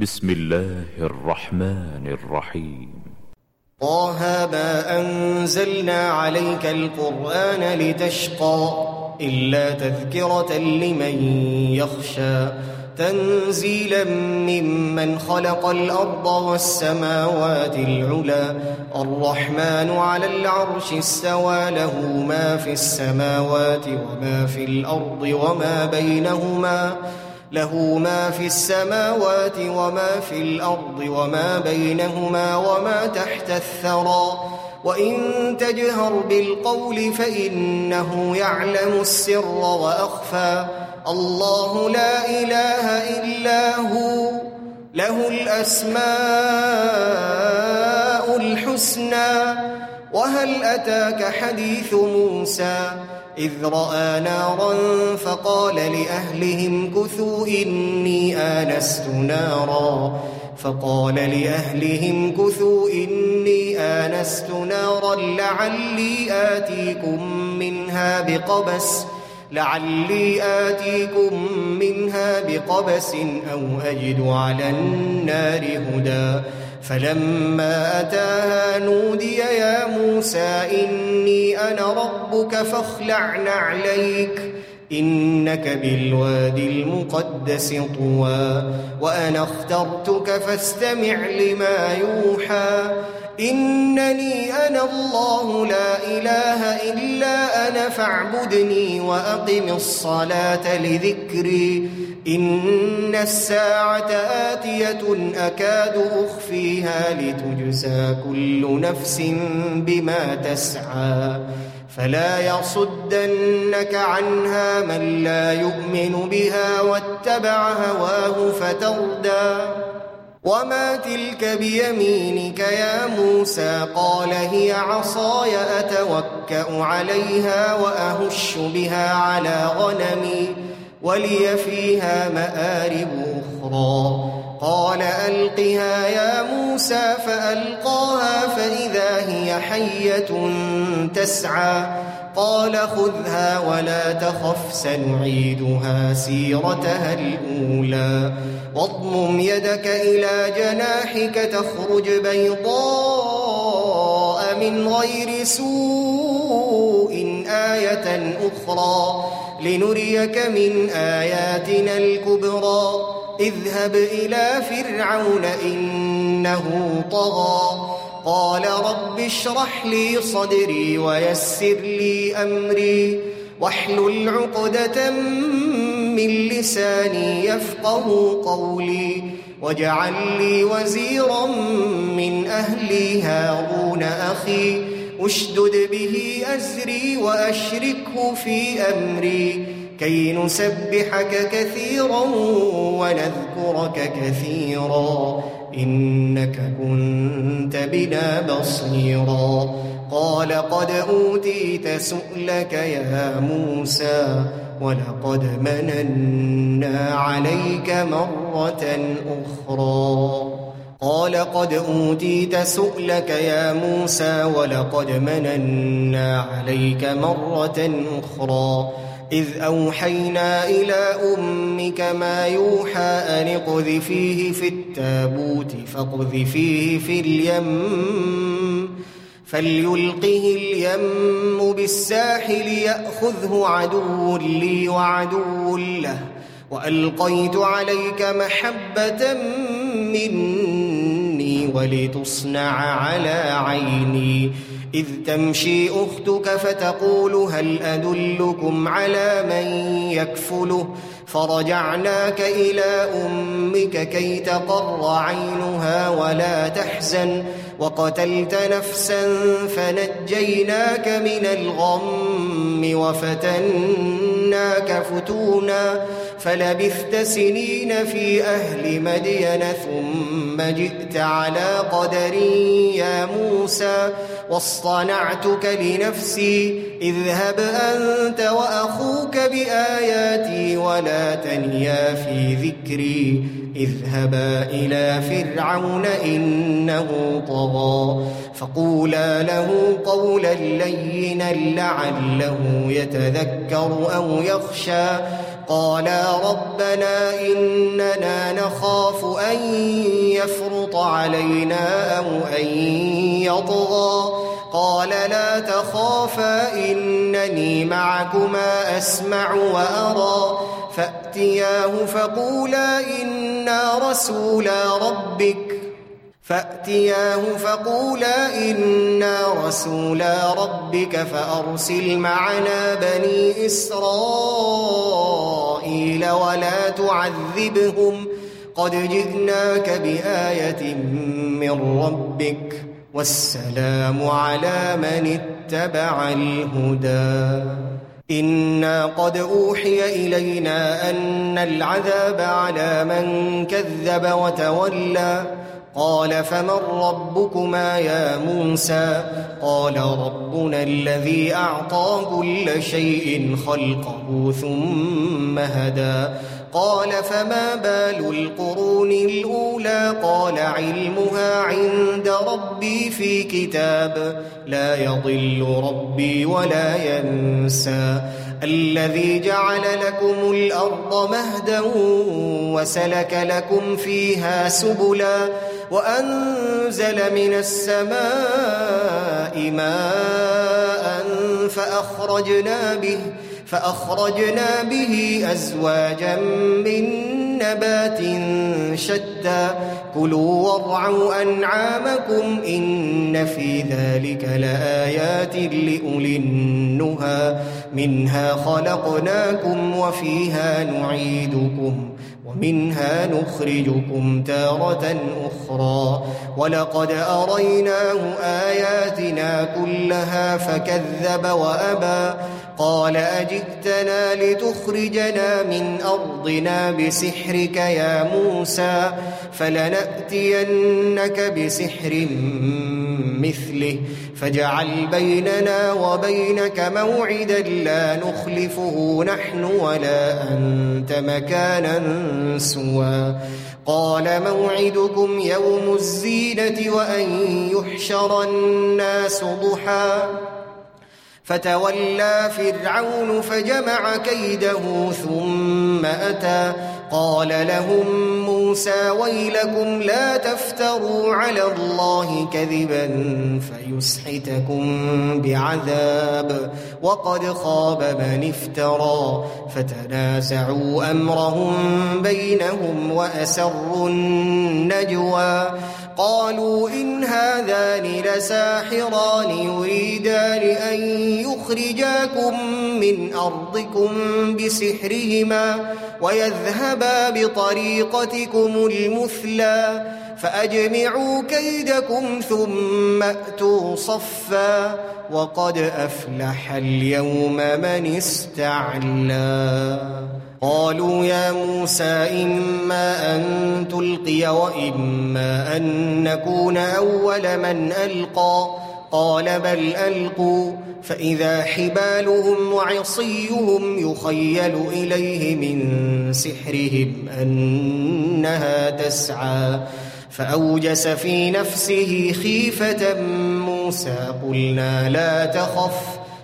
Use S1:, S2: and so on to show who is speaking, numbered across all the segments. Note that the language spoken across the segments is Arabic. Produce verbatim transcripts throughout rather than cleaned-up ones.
S1: بسم الله الرحمن الرحيم.
S2: طه ما أنزلنا عليك القرآن لتشقى إلا تذكرة لمن يخشى تنزيلا ممن خلق الأرض والسماوات العلى الرحمن على العرش استوى له ما في السماوات وما في الأرض وما بينهما له ما في السماوات وما في الأرض وما بينهما وما تحت الثرى وإن تجهر بالقول فإنه يعلم السر وأخفى الله لا إله إلا هو له الأسماء الحسنى وهل أتاك حديث موسى إذ رأى نارا فقال لأهلهم كثوا إني آنست نارا فقال لأهلهم كثوا إني آنست نارا لعلي آتيكم منها بقبس لعلي آتيكم منها بقبس أو أجد على النار هدى فلما أتاها نودي يا موسى إني أنا ربك فاخلع نعليك إنك بالوادي المقدس طوى وأنا اخترتك فاستمع لما يوحى إنني أنا الله لا إله إلا أنا فاعبدني وأقم الصلاة لذكري إن الساعة آتية أكاد أخفيها لتجزى كل نفس بما تسعى فلا يصدنك عنها من لا يؤمن بها واتبع هواه فتردى وما تلك بيمينك يا موسى قال هي عصاي أتوكأ عليها وأهش بها على غنمي ولي فيها مآرب أخرى قال ألقها يا موسى فألقاها فإذا هي حية تسعى قال خذها ولا تخف سنعيدها سيرتها الأولى واضمم يدك إلى جناحك تخرج بيضاء من غير سوء آية أخرى لنريك من آياتنا الكبرى اذهب إلى فرعون إنه طغى قال رب اشرح لي صدري ويسر لي أمري واحلل عقدة من لساني يفقه قولي واجعل لي وزيرا من أهلي هارون أخي اشدد به أزري وأشركه في أمري كي نسبحك كثيرا ونذكرك كثيرا إنك كنت بنا بصيرا قال قد أوتيت سؤلك يا موسى ولقد مننا عليك مرة أخرى قال قد أوتيت سؤلك يا موسى ولقد مننا عليك مرة أخرى إذ أوحينا إلى أمك ما يوحى أن اقذفيه في التابوت فاقذفيه في اليم فليلقه اليم بالساحل يأخذه عدو لي وعدو له وألقيت عليك محبة مني ولتصنع على عيني إذ تمشي أختك فتقول هل أدلكم على من يكفله فرجعناك إلى أمك كي تقر عينها ولا تحزن وقتلت نفسا فنجيناك من الغم وفتناك فتونا فلبثت سنين في أهل مدين ثم جئت على قدر يا موسى واصطنعتك لنفسي اذهب أنت وأخوك بآياتي ولا تنيا في ذكري اذهبا إلى فرعون إنه طغى فقولا له قولا لينا لعله يتذكر أو يخشى قالا ربنا إننا نخاف أن يفرط علينا أو أن يطغى قال لا تخافا إنني معكما أسمع وأرى فأتياه فقولا إنا رسولا ربك فأتياه فقولا إنا رسولا ربك فأرسل معنا بني إسرائيل ولا تعذبهم قد جئناك بآية من ربك والسلام على من اتبع الهدى إنا قد أوحي إلينا أن العذاب على من كذب وتولى قال فمن ربكما يا موسى قال ربنا الذي أعطى كل شيء خلقه ثم هدى قال فما بال القرون الأولى قال علمها عند ربي في كتاب لا يضل ربي ولا ينسى الذي جعل لكم الأرض مهدا وسلك لكم فيها سبلا وأنزل من السماء ماء فأخرجنا به فأخرجنا به أزواجا من نبات شتى كلوا وارعوا أنعامكم إن في ذلك لآيات لأولي النهى منها خلقناكم وفيها نعيدكم ومنها نخرجكم تارة أخرى ولقد أريناه آياتنا كلها فكذب وأبى قال أجئتنا لتخرجنا من أرضنا بسحرك يا موسى فلنأتينك بسحر مثله فاجعل بيننا وبينك موعدا لا نخلفه نحن ولا أنت مكانا سوى قال موعدكم يوم الزينة وأن يحشر الناس ضحى فتولى فرعون فجمع كيده ثم أتى قال لهم موسى ويلكم لا تفتروا على الله كذبا فيسحتكم بعذاب وقد خاب من افترى فتنازعوا أمرهم بينهم وأسروا النجوى قالوا إن هذان لساحران يريدان أن يخرجاكم من أرضكم بسحرهما ويذهبا بطريقتكم المثلى فأجمعوا كيدكم ثم أتوا صفا وقد أفلح اليوم من استعلى قالوا يا موسى إما أن تلقي وإما أن نكون أول من ألقى قال بل ألقوا فإذا حبالهم وعصيهم يخيل إليه من سحرهم أنها تسعى فأوجس في نفسه خيفة موسى قلنا لا تخف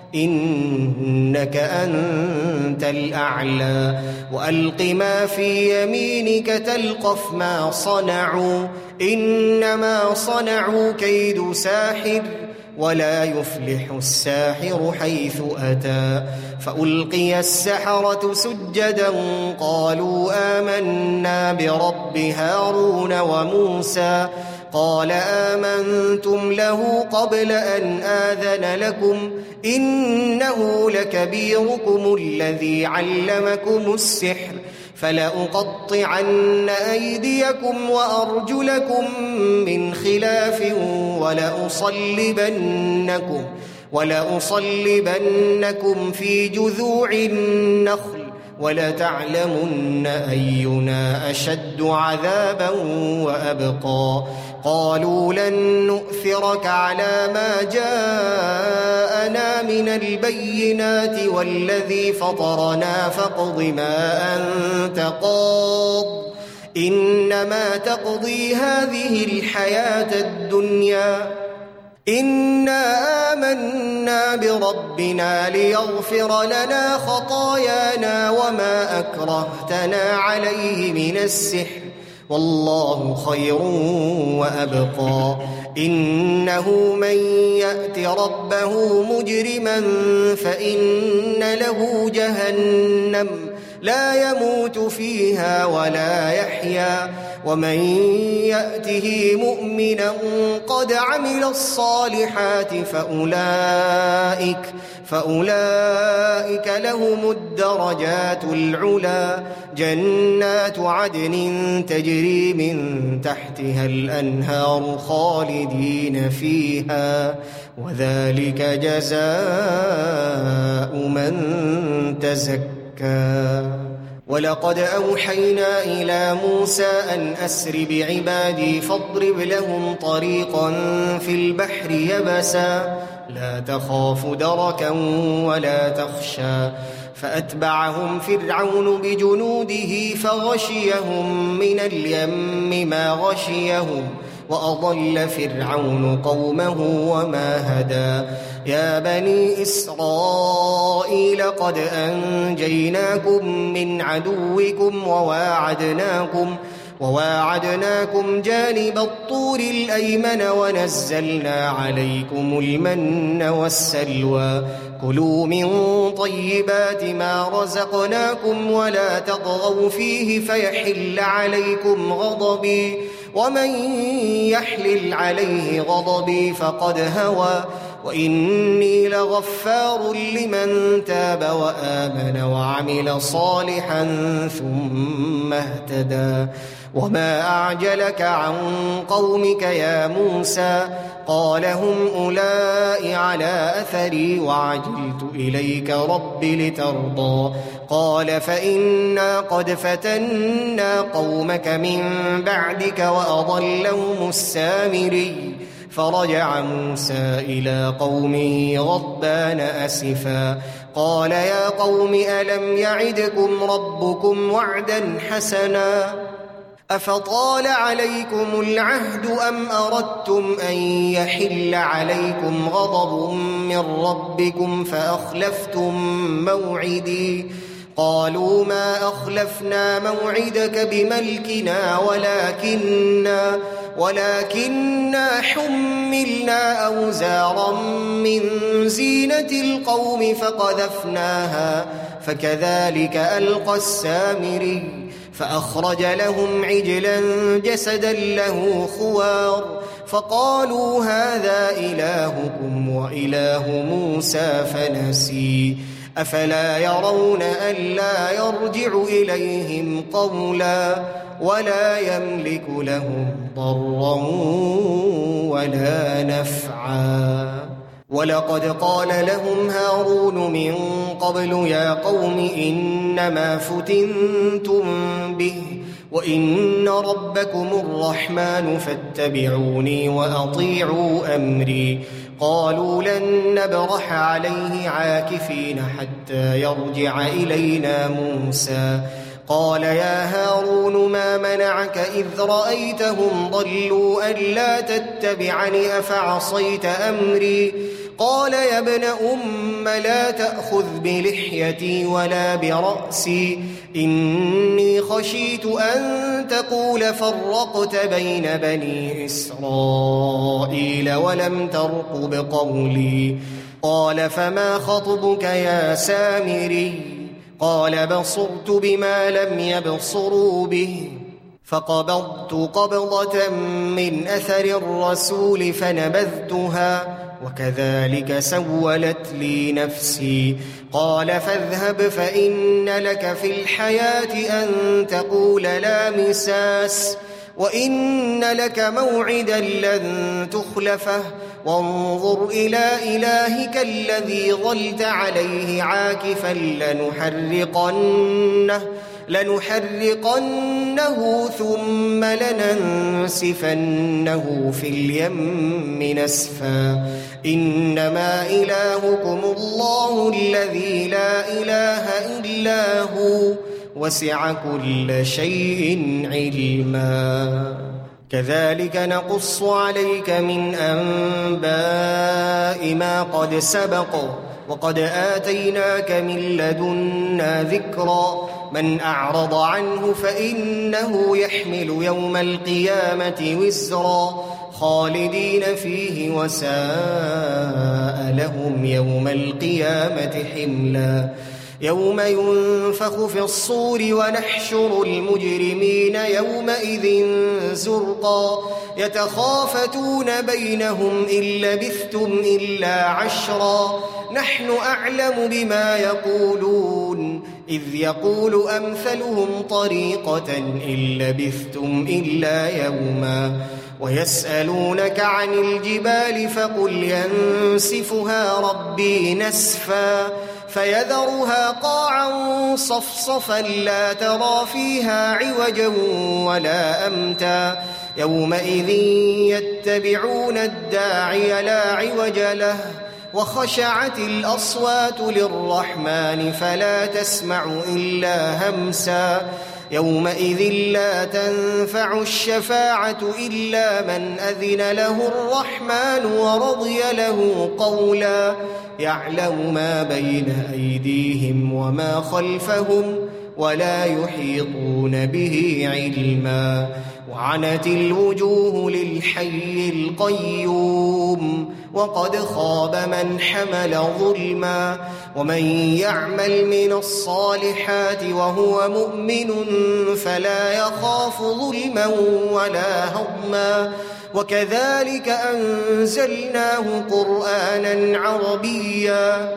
S2: إنك أنت الأعلى وألق ما في يمينك تلقف ما صنعوا إنما صنعوا كيد ساحر ولا يفلح الساحر حيث أتى فألقي السحرة سجدا قالوا آمنا برب هارون وموسى قال آمنتم له قبل أن آذن لكم إنه لكبيركم الذي علمكم السحر فلأقطعن أيديكم وأرجلكم من خلاف ولأصلبنكم ولأصلبنكم في جذوع النخل ولتعلمن أينا أشد عذابا وأبقى قالوا لن نؤثرك على ما جاءنا من البينات والذي فطرنا فاقض ما أنت قاض إنما تقضي هذه الحياة الدنيا إنا آمنا بربنا ليغفر لنا خطايانا وما أكرهتنا عليه من السحر والله خير وأبقى إنه من يأت ربه مجرما فإن له جهنم لا يموت فيها ولا يحيا ومن يأته مؤمنا قد عمل الصالحات فأولئك, فأولئك لهم الدرجات العلا جنات عدن تجري من تحتها الأنهار خالدين فيها وذلك جزاء من تزكى. ولقد أوحينا إلى موسى أن أسر بعبادي فاضرب لهم طريقا في البحر يبسا لا تخاف دركا ولا تخشى فأتبعهم فرعون بجنوده فغشيهم من اليم ما غشيهم وأضل فرعون قومه وما هدى. يا بني إسرائيل قد أنجيناكم من عدوكم وواعدناكم وواعدناكم جانب الطور الأيمن ونزلنا عليكم المن والسلوى كلوا من طيبات ما رزقناكم ولا تطغوا فيه فيحل عليكم غضبي ومن يحلل عليه غضبي فقد هوى وإني لغفار لمن تاب وآمن وعمل صالحا ثم اهتدى. وما أعجلك عن قومك يا موسى قال هم أولئك على أثري وعجلت إليك رب لترضى قال فإنا قد فتنا قومك من بعدك وأضلهم السامري فرجع موسى إلى قومه غضبان أسفا قال يا قوم ألم يعدكم ربكم وعدا حسنا أفطال عليكم العهد أم أردتم أن يحل عليكم غضب من ربكم فأخلفتم موعدي قالوا ما أخلفنا موعدك بملكنا ولكننا ولكننا حملنا أوزارا من زينة القوم فقذفناها فكذلك ألقى السامري فأخرج لهم عجلا جسدا له خوار فقالوا هذا إلهكم وإله موسى فنسي أفلا يرون ألا يرجع إليهم قولا ولا يملك لهم ضرا ولا نفعا. ولقد قال لهم هارون من قبل يا قوم إنما فتنتم به وإن ربكم الرحمن فاتبعوني وأطيعوا أمري قالوا لن نبرح عليه عاكفين حتى يرجع إلينا موسى قال يا هارون ما منعك إذ رأيتهم ضلوا ألا تتبعني أفعصيت أمري قال يا ابن أم لا تأخذ بلحيتي ولا برأسي إني خشيت أن تقول فرقت بين بني إسرائيل ولم ترقب قولي قال فما خطبك يا سامري قال بصرت بما لم يبصروا به فقبضت قبضة من أثر الرسول فنبذتها وكذلك سولت لي نفسي قال فاذهب فإن لك في الحياة أن تقول لا مساس وإن لك موعدا لن تخلفه وانظر إلى إلهك الذي ظلت عليه عاكفا لنحرقنه لنحرقنه ثم لننسفنه في اليم نسفا إنما إلهكم الله الذي لا إله إلا هو وسع كل شيء علما. كذلك نقص عليك من أنباء ما قد سبق وقد آتيناك من لدنا ذكرا من أعرض عنه فإنه يحمل يوم القيامة وزرا خالدين فيه وساء لهم يوم القيامة حملا يوم ينفخ في الصور ونحشر المجرمين يومئذ زرقا يتخافتون بينهم إن لبثتم إلا عشرا نحن أعلم بما يقولون إذ يقول أمثلهم طريقة إن لبثتم إلا يوما ويسألونك عن الجبال فقل ينسفها ربي نسفا فيذرها قاعا صفصفا لا ترى فيها عوجا ولا أمتا يومئذ يتبعون الداعي لا عوج له وخشعت الأصوات للرحمن فلا تسمع إلا همسا يومئذ لا تنفع الشفاعة إلا من أذن له الرحمن ورضي له قولا يعلم ما بين أيديهم وما خلفهم ولا يحيطون به علما وعنت الوجوه للحي القيوم وقد خاب من حمل ظلما ومن يعمل من الصالحات وهو مؤمن فلا يخاف ظلما ولا هضما وكذلك أنزلناه قرآنا عربيا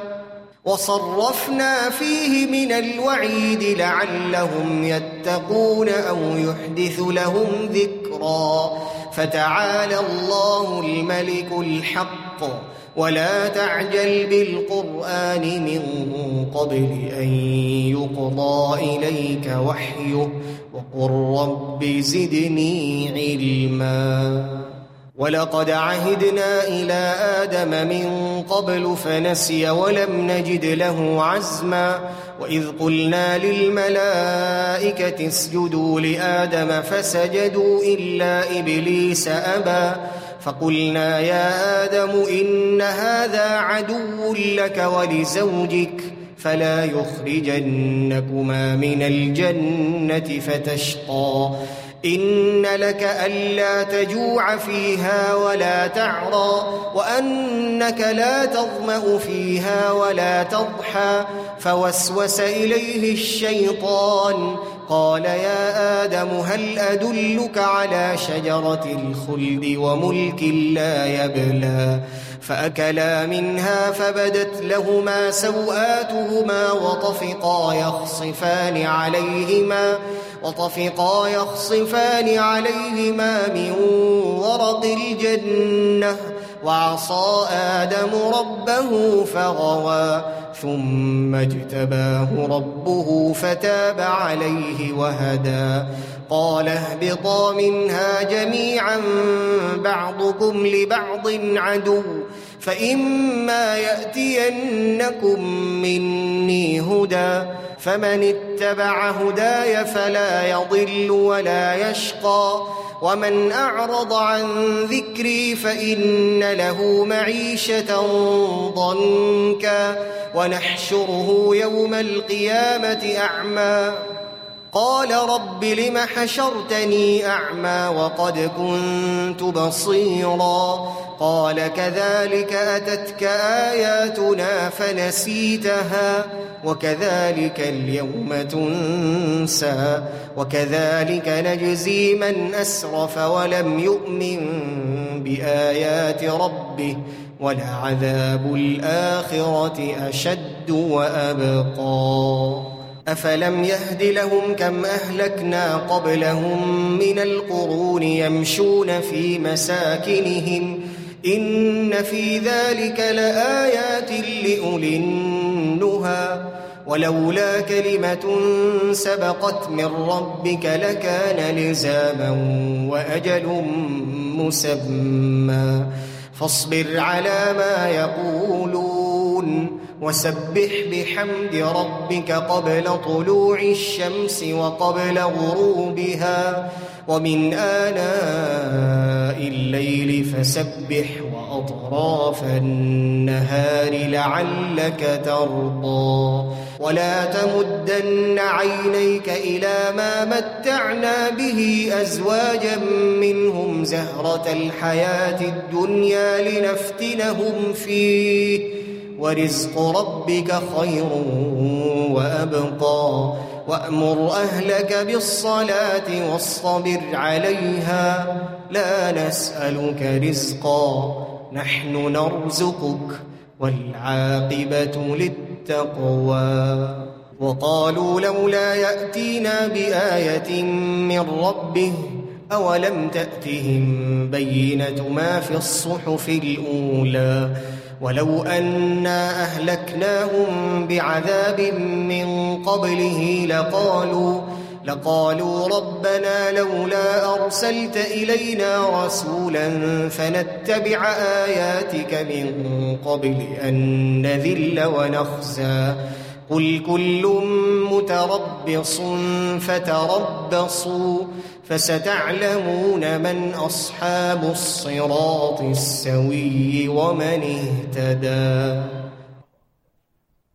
S2: وصرفنا فيه من الوعيد لعلهم يتقون أو يحدث لهم ذكرا فتعالى الله الملك الحق ولا تعجل بالقرآن من قبل أن يقضى إليك وحيه وقل رب زدني علما ولقد عهدنا إلى آدم من قبل فنسي ولم نجد له عزما وإذ قلنا للملائكة اسجدوا لآدم فسجدوا إلا إبليس أبى فقلنا يا آدم إن هذا عدو لك ولزوجك فلا يخرجنكما من الجنة فتشقى إن لك ألا تجوع فيها ولا تعرى وأنك لا تظمأ فيها ولا تضحى فوسوس إليه الشيطان قال يا آدم هل أدلك على شجرة الخلد وملك لا يبلى فأكلا منها فبدت لهما سوآتهما وطفقا يخصفان عليهما وطفقا يخصفان عليهما من ورق الجنة وعصى آدم ربه فغوى ثم اجتباه ربه فتاب عليه وهدى قال اهبطا منها جميعا بعضكم لبعض عدو فإما يأتينكم مني هدى فمن اتبع هداي فلا يضل ولا يشقى ومن أعرض عن ذكري فإن له معيشة ضنكا ونحشره يوم القيامة أعمى قال رب لم حشرتني أعمى وقد كنت بصيرا قال كذلك أتتك آياتنا فنسيتها وكذلك اليوم تنسى وكذلك نجزي من أسرف ولم يؤمن بآيات ربه ولعذاب الآخرة أشد وأبقى أفلم يهد لهم كم أهلكنا قبلهم من القرون يمشون في مساكنهم إن في ذلك لآيات لأولي النهى ولولا كلمة سبقت من ربك لكان لزاما وأجل مسمى فاصبر على ما يقولون وسبح بحمد ربك قبل طلوع الشمس وقبل غروبها ومن آناء الليل فسبح وأطراف النهار لعلك ترضى ولا تمدن عينيك إلى ما متعنا به أزواجا منهم زهرة الحياة الدنيا لنفتنهم فيه ورزق ربك خير وأبقى وأمر أهلك بالصلاة واصطبر عليها لا نسألك رزقا نحن نرزقك والعاقبة للتقوى وقالوا لولا يأتينا بآية من ربه أولم تأتهم بينة ما في الصحف الأولى ولو أنا أهلكناهم بعذاب من قبله لقالوا لقالوا ربنا لولا أرسلت إلينا رسولا فنتبع آياتك من قبل أن نذل ونخزى قل كل متربص فتربصوا فستعلمون من أصحاب الصراط السوي ومن اهتدى.